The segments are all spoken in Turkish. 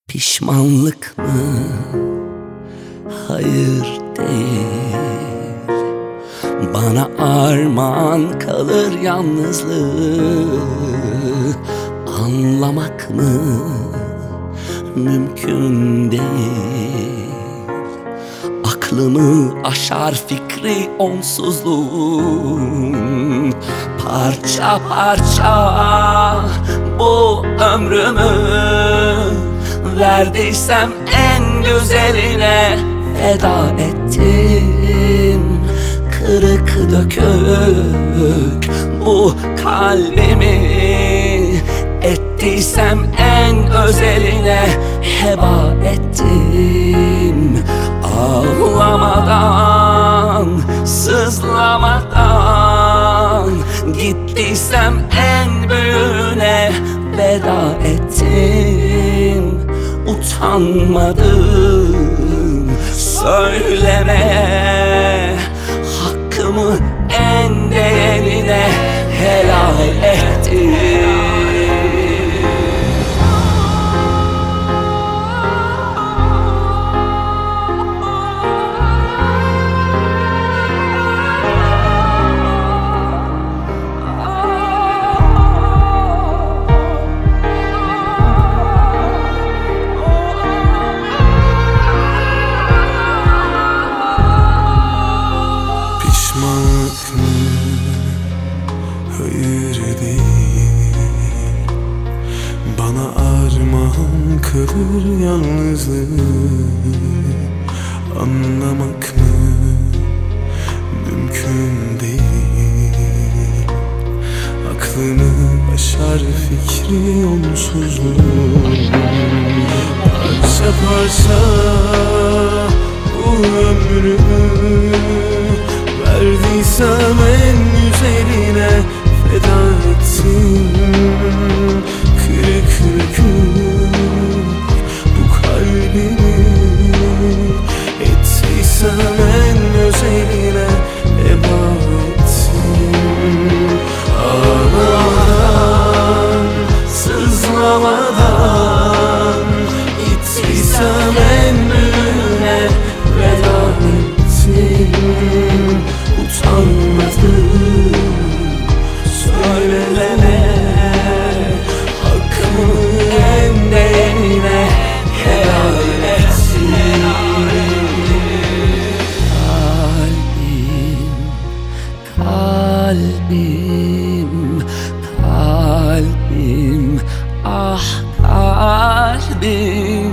Pişmanlık mı? Hayır değil. Bana armağan kalır yalnızlığı. Anlamak mı? Mümkün değil. Aklımı aşar fikri onsuzluğun. Parça parça bu ömrümü verdiysem en güzeline feda ettim. Kırık dökük bu kalbimi ettiysem en özeline heba ettim. Ağlamadan, sızlamadan gittiysem en büyüğüne veda ettim. Utanmadım söylemeye, hakkımı en değerine helal ettim. Hayır değil. Bana armağan kalır yalnızlığı. Anlamak mı? Mümkün değil. Aklımı aşar fikri onsuzluğu. Parça parça bu ömrümü verdiysem en güzeline feda ettim. Kırık dökük bu kalbimi ettiysem en özeline heba ettim. Ağlamadan, sızlamadan gittiysem en büyüğüne veda ettim. Utanmadım söyleme, hakkımı en değerine helal etsin. Kalbim, kalbim, ah kalbim,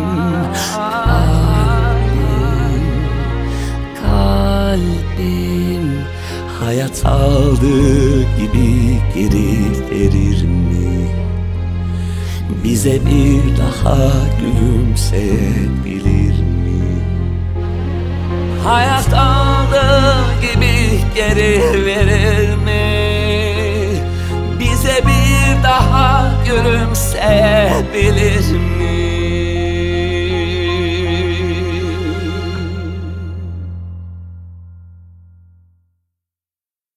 kalbim hayat aldığı gibi geri verir mi? Bize bir daha gülümseyebilir mi? Hayat aldığı gibi geri verir mi? Bize bir daha gülümseyebilir mi?